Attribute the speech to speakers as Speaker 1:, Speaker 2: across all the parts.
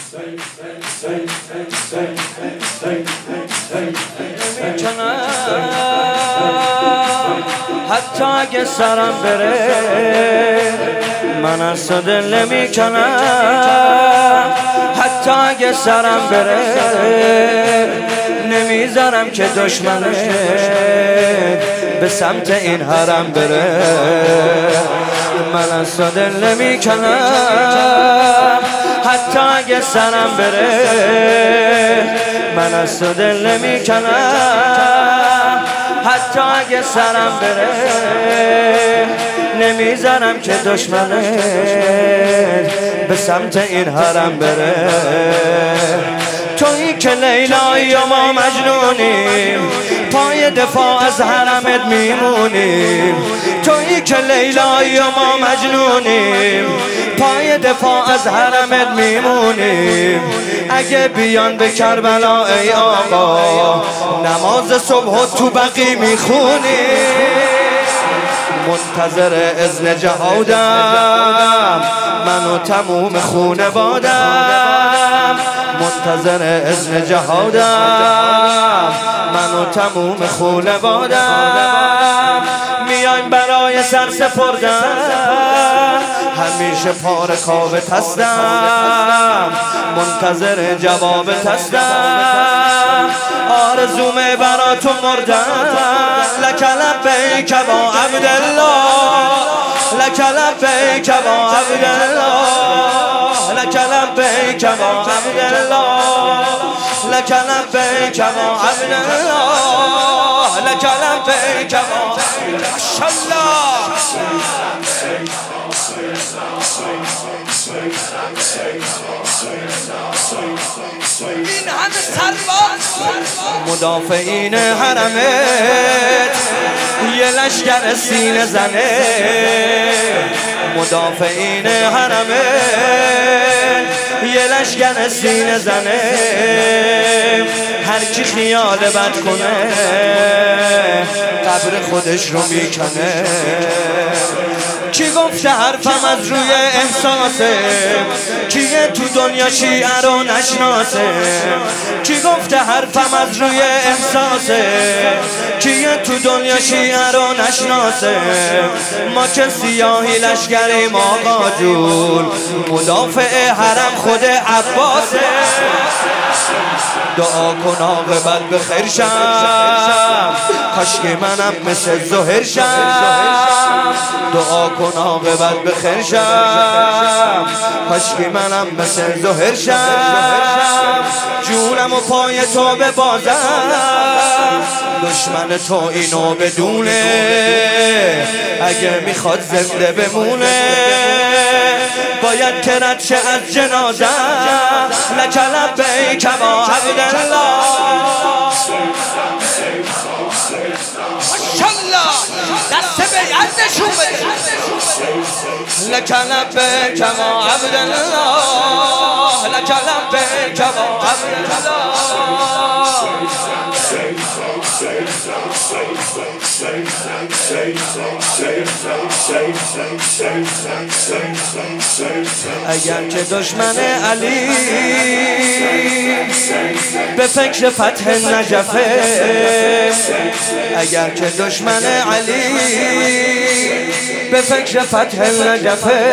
Speaker 1: حتی اگه سرم بره من از تو دل نمیکنم، حتی اگه سرم بره نمیذارم که دشمنه به سمت این حرم بره. من از تو دل نمیکنم حتی اگه سرم بره، من از تو دل نمیکنم حتی اگه سرم بره نمیذارم که دشمنه به سمت این حرم بره. تویی که لیلایی و ما مجنونیم، پای دفاع از حرمت میمونیم. تویی که لیلایی و ما مجنونیم، پای دفاع از حرمت میمونیم. اگه بیان به کربلا ای آقا نماز صبح تو بقی میخونیم. منتظر اذن جهادم من و تموم خونوادم، منتظر اذن جهادم من و تموم خونوادم. میایم برای سر سپردن همیشه پاره کاوت هستم، منتظر جوابت هستم. آرزومه برا تو مردن، لک لبیک با عبدالله، لک لبیک با عبدالله، لک لبیک با عبدالله، لک لبیک با عبدالله، لک لبیک با ماشاءالله. این همه سرباز مدافعین حرمت یه لشکر سینه زنه، مدافعین حرمت یه لشکر سینه زنه. هر کی خیال بد کنه قبر خودش رو میکنه. کی گفته حرفم از روی احساسه، کیه تو دنیا شیعه رو نشناسه. کی گفته حرفم از روی احساسه، کیه تو دنیا شیعه رو نشناسه. ما که سیاهی لشکریم آقا جون، مدافع حرم خود عباسه. دعا کن عاقبت بخیر شم، کاشکی منم مثل زهر شم. دعا کن عاقبت بخیر شم، کاشکی منم مثل زهر شم. جونم و پای تو ببازم، دشمن تو اینو بدونه. اگه میخواد زنده بمونه باید که رد شه از جنازه. لک لبیک با عبدالله، ماشاءالله. دست به ید نشون بده. لک لبیک با عبدالله، لک لبیک با عبدالله. اگر که دشمن علی به فکر فتح نجفه، اگر که دشمن علی به فکر فتح نجفه،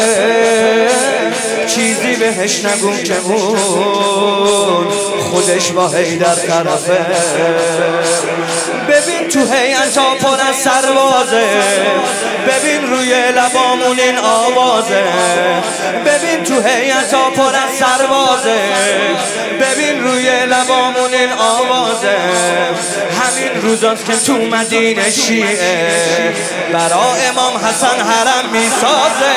Speaker 1: چیزی بهش نگو که اون خودش با حیدر طرفه. ببین تو هیئتا پر از سربازه، ببین روی لبامون این آوازه. ببین تو هیئتا پر از سربازه، ببین روی لبامون این آوازه. همین روزاست که تو مدینه شیعه برا امام حسن حرم میسازه.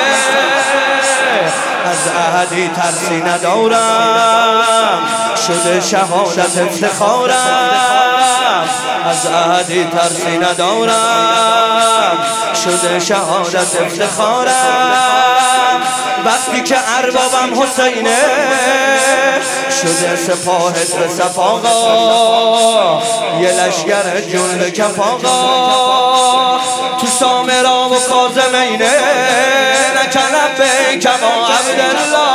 Speaker 1: از احدی ترسی ندارم، شده شهادت افتخارم. از احدی ترسی ندارم، شده شهادت افتخارم. وقتی که اربابم حسینه شده سپاه به صفاقا، یه لشگر جنب کفاقا. تو سامرا و کاظمینه لک لبیک با عبدالله،